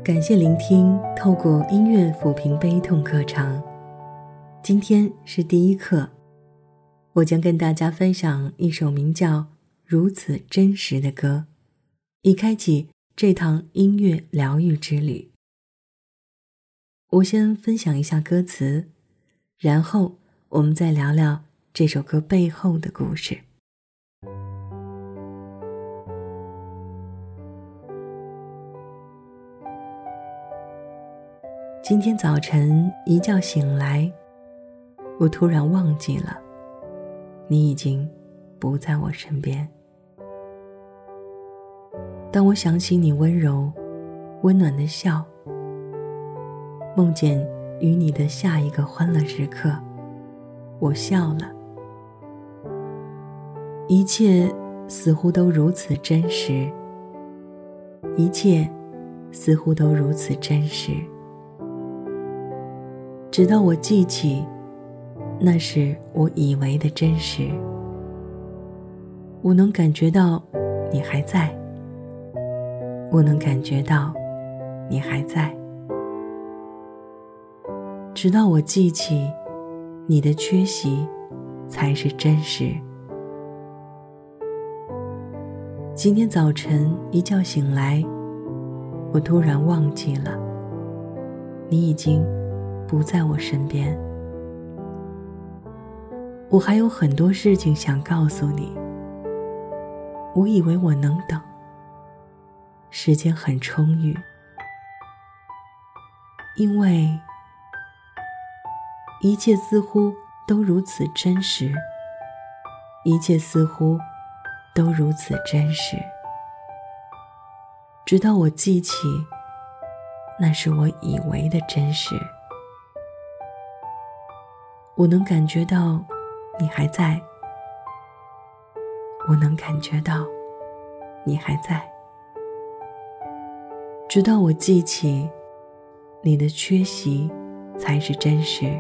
感谢聆听透过音乐抚平悲痛课程。今天是第一课，我将跟大家分享一首名叫《如此真实》的歌，以开启这趟音乐疗愈之旅。我先分享一下歌词，然后我们再聊聊这首歌背后的故事。今天早晨一觉醒来，我突然忘记了，你已经不在我身边。当我想起你温柔温暖的笑，梦见与你的下一个欢乐时刻，我笑了。一切似乎都如此真实，一切似乎都如此真实，直到我记起那是我以为的真实。我能感觉到你还在，我能感觉到你还在，直到我记起你的缺席才是真实。今天早晨一觉醒来，我突然忘记了，你已经不在我身边。我还有很多事情想告诉你，我以为我能等，时间很充裕，因为一切似乎都如此真实，一切似乎都如此真实，直到我记起那是我以为的真实。我能感觉到你还在，我能感觉到你还在，直到我记起你的缺席才是真实。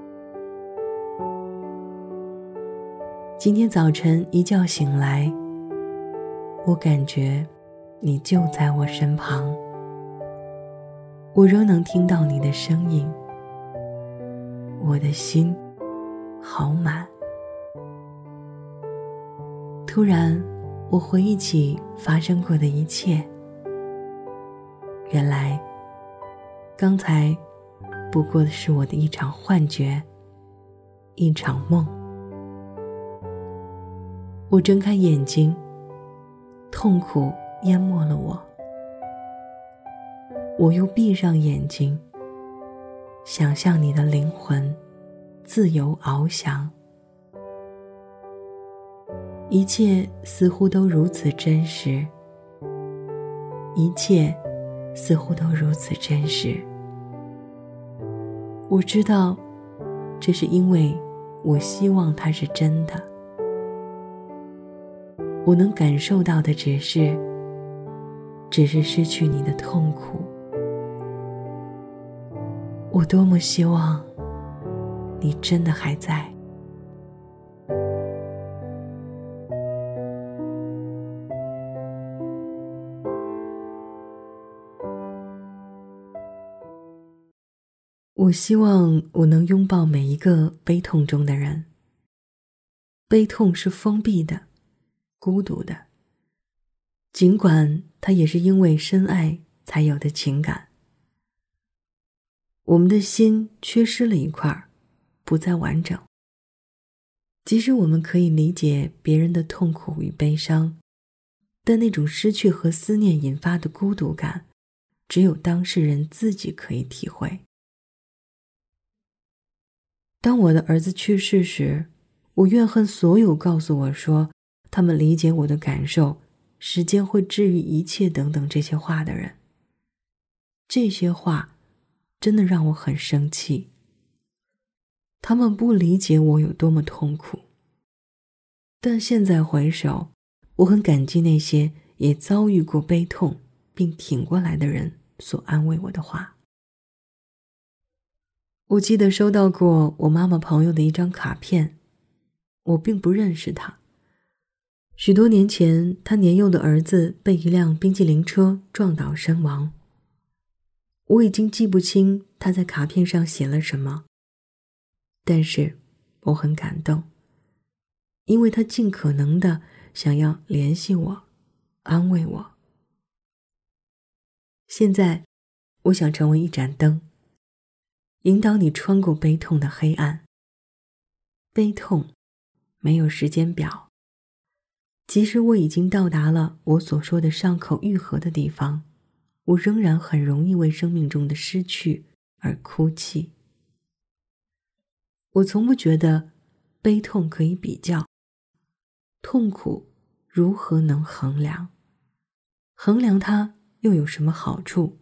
今天早晨一觉醒来，我感觉你就在我身旁，我仍能听到你的声音，我的心好满。突然我回忆起发生过的一切，原来刚才不过是我的一场幻觉，一场梦。我睁开眼睛，痛苦淹没了我，我又闭上眼睛，想象你的灵魂自由翱翔。一切似乎都如此真实，一切似乎都如此真实。我知道，这是因为我希望它是真的。我能感受到的只是失去你的痛苦。我多么希望你真的还在。我希望我能拥抱每一个悲痛中的人。悲痛是封闭的，孤独的，尽管它也是因为深爱才有的情感。我们的心缺失了一块，不再完整。即使我们可以理解别人的痛苦与悲伤，但那种失去和思念引发的孤独感，只有当事人自己可以体会。当我的儿子去世时，我怨恨所有告诉我说他们理解我的感受，时间会治愈一切等等这些话的人。这些话真的让我很生气。他们不理解我有多么痛苦。但现在回首，我很感激那些也遭遇过悲痛并挺过来的人所安慰我的话。我记得收到过我妈妈朋友的一张卡片，我并不认识她。许多年前，她年幼的儿子被一辆冰激凌车撞倒身亡。 我已经记不清他在卡片上写了什么，但是我很感动，因为他尽可能的想要联系我，安慰我。现在，我想成为一盏灯，引导你穿过悲痛的黑暗。悲痛没有时间表，即使我已经到达了我所说的伤口愈合的地方，我仍然很容易为生命中的失去而哭泣。我从不觉得悲痛可以比较，痛苦如何能衡量？衡量它又有什么好处？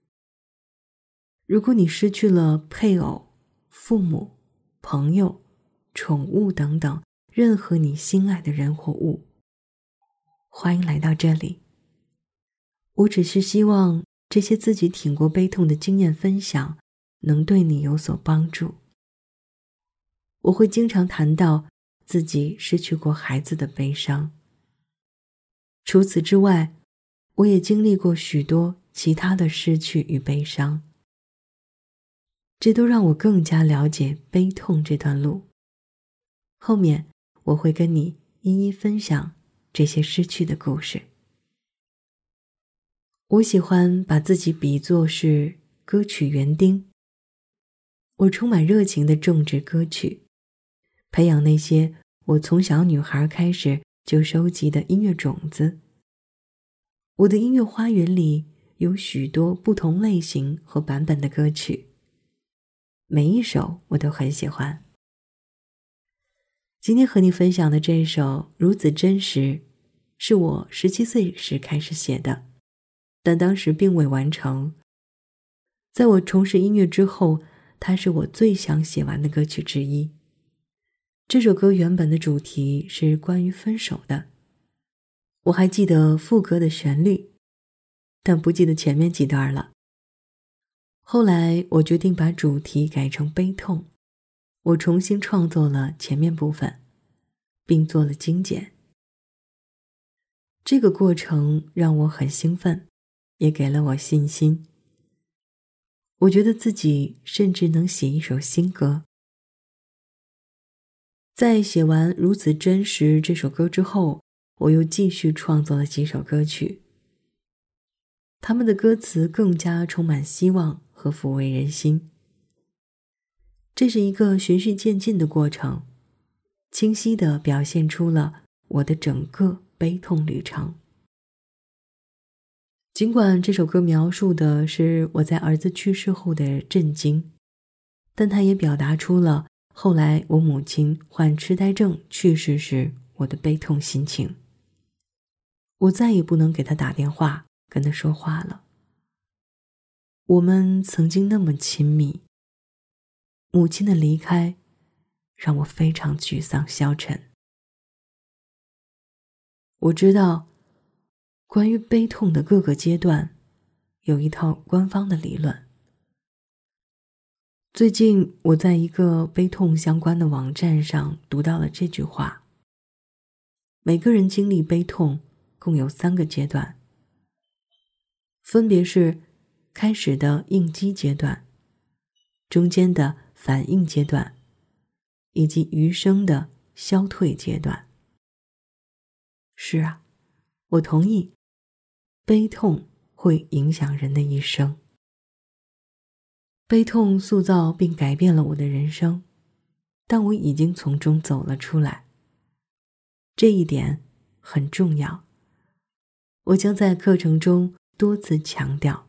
如果你失去了配偶、父母、朋友、宠物等等任何你心爱的人或物，欢迎来到这里。我只是希望这些自己挺过悲痛的经验分享能对你有所帮助。我会经常谈到自己失去过孩子的悲伤。除此之外，我也经历过许多其他的失去与悲伤。这都让我更加了解悲痛这段路。后面我会跟你一一分享这些失去的故事。我喜欢把自己比作是歌曲园丁。我充满热情地种植歌曲，培养那些我从小女孩开始就收集的音乐种子。我的音乐花园里有许多不同类型和版本的歌曲，每一首我都很喜欢。今天和你分享的这一首《如此真实》，是我17岁时开始写的，但当时并未完成。在我重拾音乐之后，它是我最想写完的歌曲之一。这首歌原本的主题是关于分手的，我还记得副歌的旋律，但不记得前面几段了。后来我决定把主题改成悲痛，我重新创作了前面部分，并做了精简。这个过程让我很兴奋，也给了我信心。我觉得自己甚至能写一首新歌。在写完《如此真实》这首歌之后，我又继续创作了几首歌曲。他们的歌词更加充满希望和抚慰人心。这是一个循序渐进的过程，清晰地表现出了我的整个悲痛旅程。尽管这首歌描述的是我在儿子去世后的震惊，但它也表达出了后来我母亲患痴呆症去世时我的悲痛心情。我再也不能给她打电话，跟她说话了。我们曾经那么亲密，母亲的离开让我非常沮丧消沉。我知道关于悲痛的各个阶段有一套官方的理论。最近我在一个悲痛相关的网站上读到了这句话：每个人经历悲痛共有3个阶段，分别是开始的应激阶段、中间的反应阶段，以及余生的消退阶段。是啊，我同意，悲痛会影响人的一生。悲痛塑造并改变了我的人生，但我已经从中走了出来。这一点很重要，我将在课程中多次强调。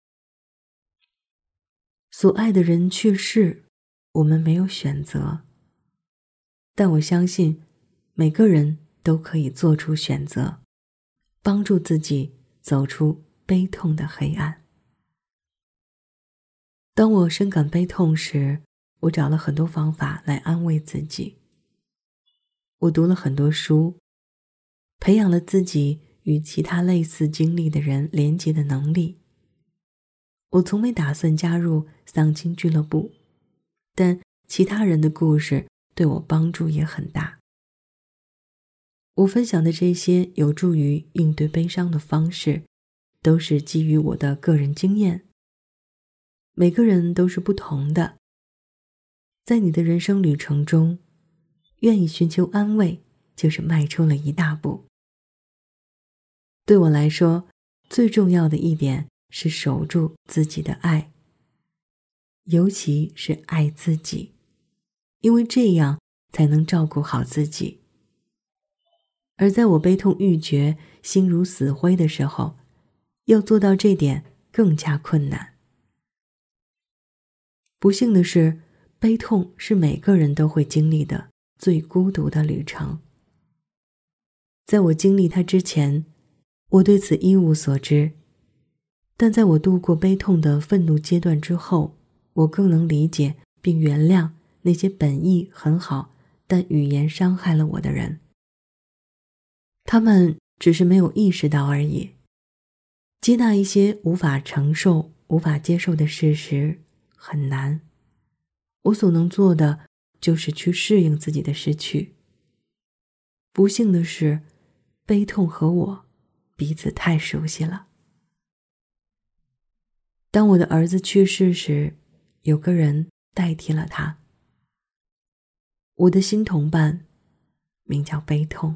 所爱的人去世，我们没有选择，但我相信每个人都可以做出选择，帮助自己走出悲痛的黑暗。当我深感悲痛时，我找了很多方法来安慰自己。我读了很多书，培养了自己与其他类似经历的人连结的能力。我从没打算加入丧亲俱乐部，但其他人的故事对我帮助也很大。我分享的这些有助于应对悲伤的方式，都是基于我的个人经验， 每个人都是不同的，在你的人生旅程中，愿意寻求安慰，就是迈出了一大步。对我来说，最重要的一点是守住自己的爱，尤其是爱自己，因为这样才能照顾好自己。而在我悲痛欲绝、心如死灰的时候，要做到这点更加困难。不幸的是，悲痛是每个人都会经历的最孤独的旅程。在我经历它之前，我对此一无所知，但在我度过悲痛的愤怒阶段之后，我更能理解并原谅那些本意很好，但语言伤害了我的人。他们只是没有意识到而已。接纳一些无法承受、无法接受的事实很难。我所能做的就是去适应自己的失去。不幸的是，悲痛和我彼此太熟悉了。当我的儿子去世时，有个人代替了他。我的新同伴名叫悲痛。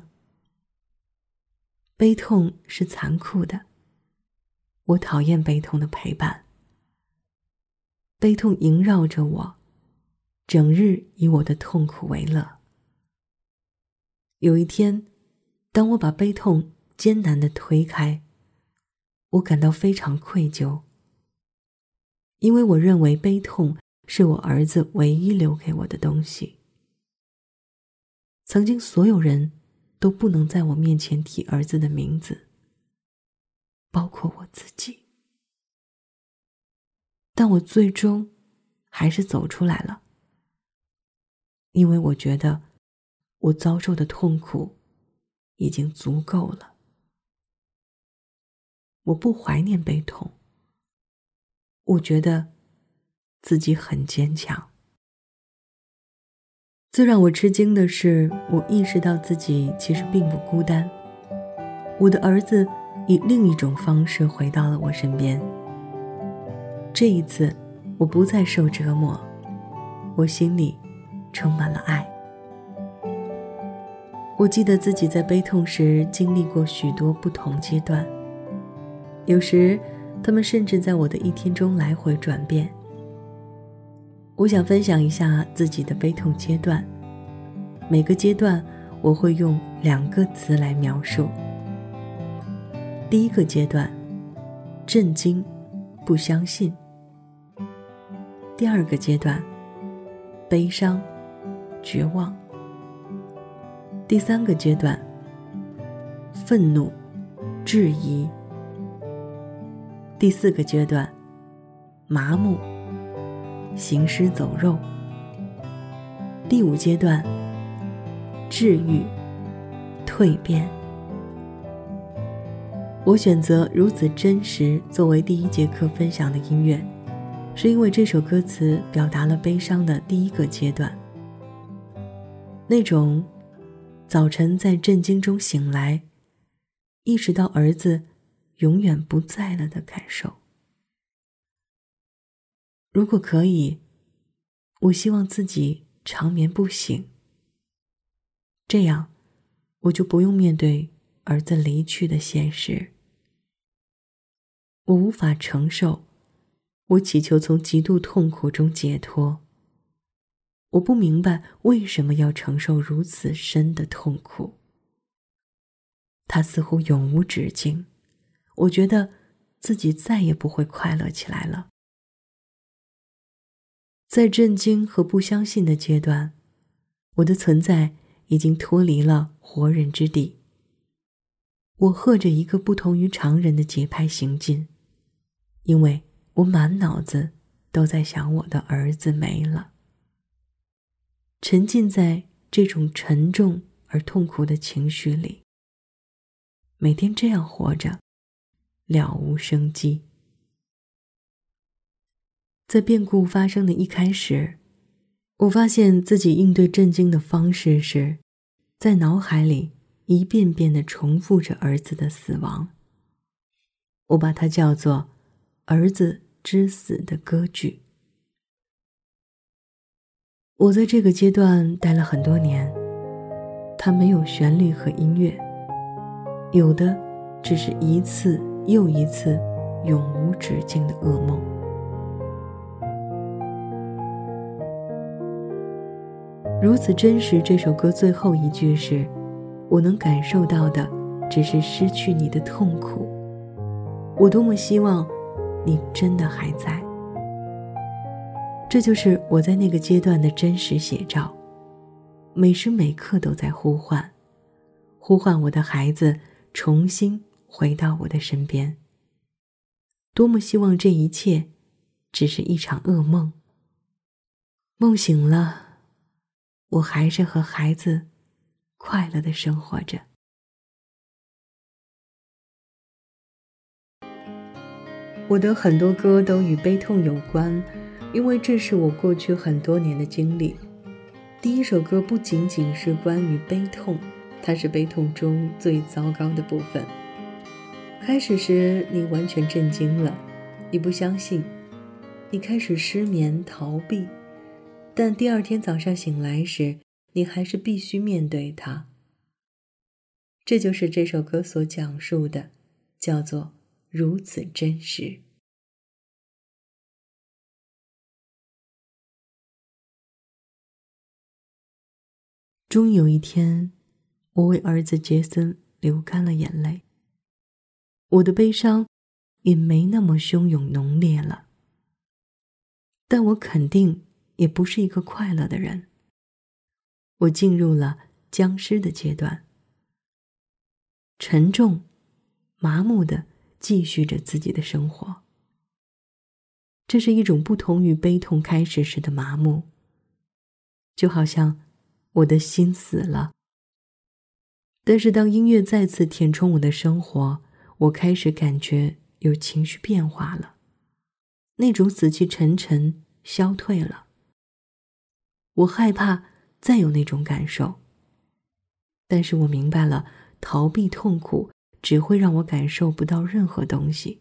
悲痛是残酷的，我讨厌悲痛的陪伴。悲痛萦绕着我，整日以我的痛苦为乐。有一天，当我把悲痛艰难地推开，我感到非常愧疚，因为我认为悲痛是我儿子唯一留给我的东西。曾经所有人都不能在我面前提儿子的名字，包括我自己。但我最终还是走出来了，因为我觉得我遭受的痛苦已经足够了。我不怀念悲痛，我觉得自己很坚强。最让我吃惊的是，我意识到自己其实并不孤单。我的儿子以另一种方式回到了我身边。这一次，我不再受折磨，我心里充满了爱。我记得自己在悲痛时经历过许多不同阶段，有时他们甚至在我的一天中来回转变。我想分享一下自己的悲痛阶段，每个阶段我会用2个词来描述。第一个阶段，震惊，不相信。第二个阶段，悲伤，绝望。第三个阶段，愤怒，质疑。第4个阶段，麻木，行尸走肉。第5阶段，治愈，蜕变。我选择如此真实作为第1节课分享的音乐，是因为这首歌词表达了悲伤的第1个阶段，那种早晨在震惊中醒来，意识到儿子永远不在了的感受。如果可以，我希望自己长眠不醒，这样我就不用面对儿子离去的现实。我无法承受，我祈求从极度痛苦中解脱。我不明白为什么要承受如此深的痛苦。它似乎永无止境，我觉得自己再也不会快乐起来了。在震惊和不相信的阶段，我的存在已经脱离了活人之地。我和着一个不同于常人的节拍行进，因为我满脑子都在想我的儿子没了。沉浸在这种沉重而痛苦的情绪里，每天这样活着，了无生机。在变故发生的一开始，我发现自己应对震惊的方式是，在脑海里一遍遍地重复着儿子的死亡。我把它叫做儿子之死的歌剧。我在这个阶段待了很多年，它没有旋律和音乐，有的只是一次又一次永无止境的噩梦。如此真实这首歌最后一句是：我能感受到的只是失去你的痛苦，我多么希望你真的还在。这就是我在那个阶段的真实写照，每时每刻都在呼唤我的孩子重新回到我的身边。多么希望这一切只是一场噩梦，梦醒了，我还是和孩子快乐地生活着。我的很多歌都与悲痛有关，因为这是我过去很多年的经历。第一首歌不仅仅是关于悲痛，它是悲痛中最糟糕的部分。开始时你完全震惊了，你不相信，你开始失眠逃避，但第二天早上醒来时，你还是必须面对它。这就是这首歌所讲述的，叫做如此真实。终有一天，我为儿子杰森流干了眼泪，我的悲伤也没那么汹涌浓烈了，但我肯定也不是一个快乐的人。我进入了僵尸的阶段，沉重麻木地继续着自己的生活。这是一种不同于悲痛开始时的麻木，就好像我的心死了。但是当音乐再次填充我的生活，我开始感觉有情绪变化了，那种死气沉沉消退了。我害怕再有那种感受，但是我明白了，逃避痛苦只会让我感受不到任何东西。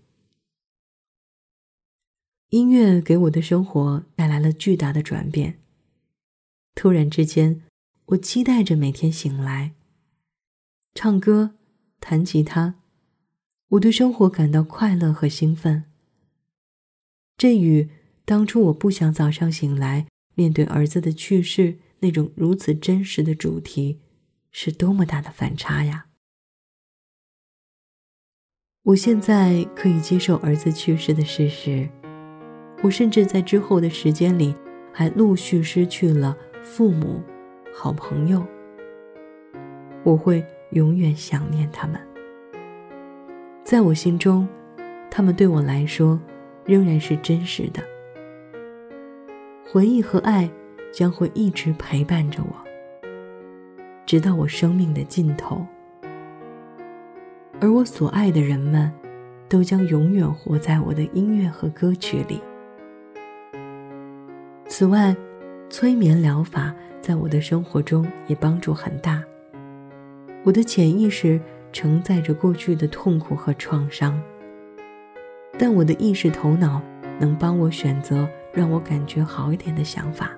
音乐给我的生活带来了巨大的转变。突然之间，我期待着每天醒来，唱歌，弹吉他，我对生活感到快乐和兴奋。这与当初我不想早上醒来，面对儿子的去世那种如此真实的主题，是多么大的反差呀！我现在可以接受儿子去世的事实，我甚至在之后的时间里还陆续失去了父母、好朋友。我会永远想念他们。在我心中，他们对我来说仍然是真实的。回忆和爱将会一直陪伴着我，直到我生命的尽头。而我所爱的人们都将永远活在我的音乐和歌曲里。此外，催眠疗法在我的生活中也帮助很大。我的潜意识承载着过去的痛苦和创伤，但我的意识头脑能帮我选择让我感觉好一点的想法。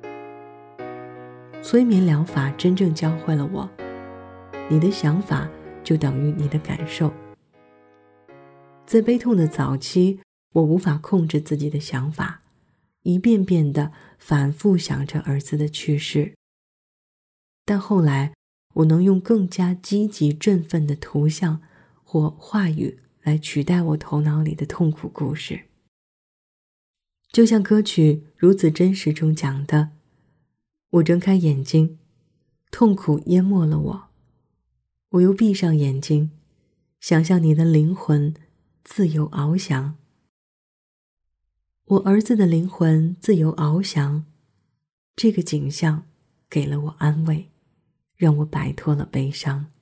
催眠疗法真正教会了我，你的想法就等于你的感受。在悲痛的早期，我无法控制自己的想法，一遍遍地反复想着儿子的去世。但后来，我能用更加积极振奋的图像或话语来取代我头脑里的痛苦故事。就像歌曲《如此真实》中讲的，我睁开眼睛，痛苦淹没了我，我又闭上眼睛，想象你的灵魂自由翱翔。我儿子的灵魂自由翱翔，这个景象给了我安慰，让我摆脱了悲伤。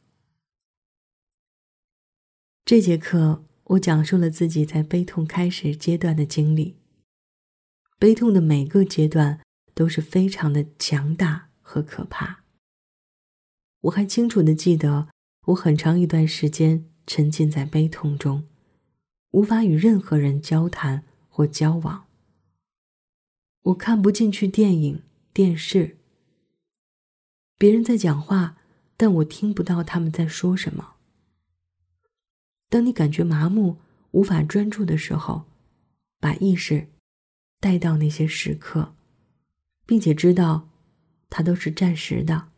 这节课我讲述了自己在悲痛开始阶段的经历。悲痛的每个阶段都是非常的强大和可怕。我还清楚地记得，我很长一段时间沉浸在悲痛中，无法与任何人交谈或交往。我看不进去电影、电视。别人在讲话，但我听不到他们在说什么。当你感觉麻木，无法专注的时候，把意识带到那些时刻，并且知道它都是暂时的。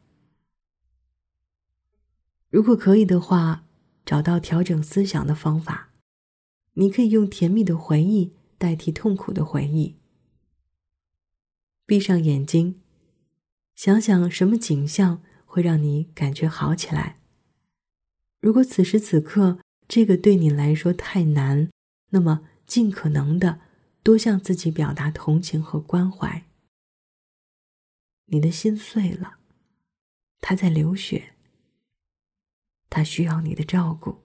如果可以的话，找到调整思想的方法。你可以用甜蜜的回忆代替痛苦的回忆。闭上眼睛，想想什么景象会让你感觉好起来。如果此时此刻这个对你来说太难，那么尽可能的多向自己表达同情和关怀。你的心碎了，它在流血，它需要你的照顾。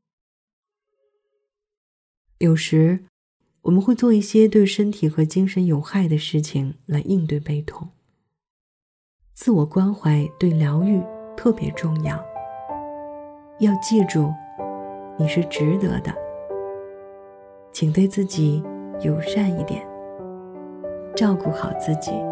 有时我们会做一些对身体和精神有害的事情来应对悲痛。自我关怀对疗愈特别重要。要记住，你是值得的。请对自己友善一点，照顾好自己。